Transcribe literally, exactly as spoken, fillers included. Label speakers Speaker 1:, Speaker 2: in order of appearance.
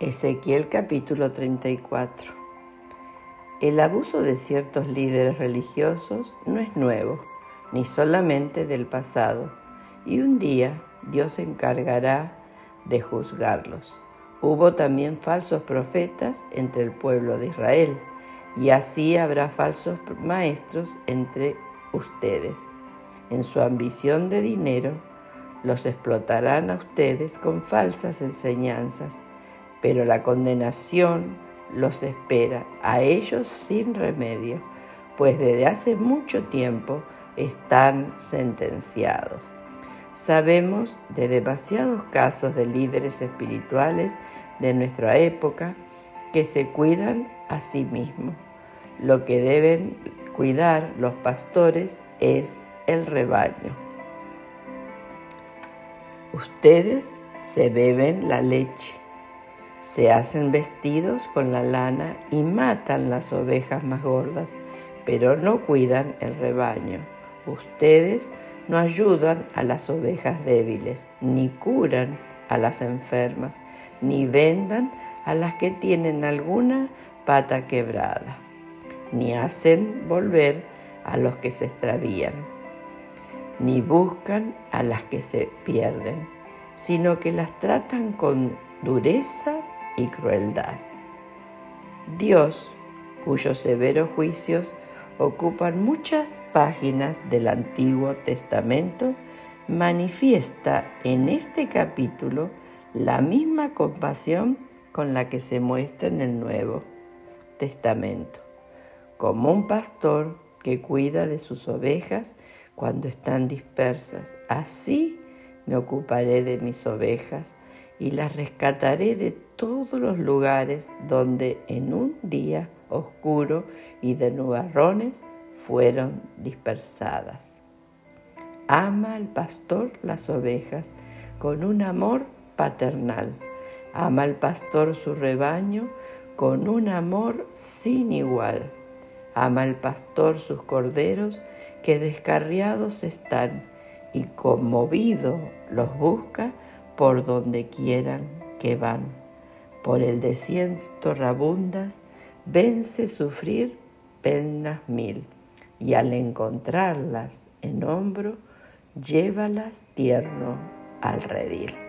Speaker 1: Ezequiel capítulo treinta y cuatro. El abuso de ciertos líderes religiosos no es nuevo, ni solamente del pasado, y un día Dios se encargará de juzgarlos. Hubo también falsos profetas entre el pueblo de Israel, y así habrá falsos maestros entre ustedes. En su ambición de dinero, los explotarán a ustedes con falsas enseñanzas, pero la condenación los espera a ellos sin remedio, pues desde hace mucho tiempo están sentenciados. Sabemos de demasiados casos de líderes espirituales de nuestra época que se cuidan a sí mismos. Lo que deben cuidar los pastores es el rebaño. Ustedes se beben la leche, se hacen vestidos con la lana y matan las ovejas más gordas, pero no cuidan el rebaño. Ustedes no ayudan a las ovejas débiles, ni curan a las enfermas, ni vendan a las que tienen alguna pata quebrada, ni hacen volver a los que se extravían, ni buscan a las que se pierden, sino que las tratan con dureza y crueldad. Dios, cuyos severos juicios ocupan muchas páginas del Antiguo Testamento, manifiesta en este capítulo la misma compasión con la que se muestra en el Nuevo Testamento, como un pastor que cuida de sus ovejas cuando están dispersas. Así me ocuparé de mis ovejas y las rescataré de todos los lugares donde en un día oscuro y de nubarrones fueron dispersadas. Ama al pastor las ovejas con un amor paternal. Ama al pastor su rebaño con un amor sin igual. Ama al pastor sus corderos que descarriados están y conmovido los busca por donde quieran que van. Por el desierto rabundas, vence sufrir penas mil, y al encontrarlas en hombro, llévalas tierno al redil.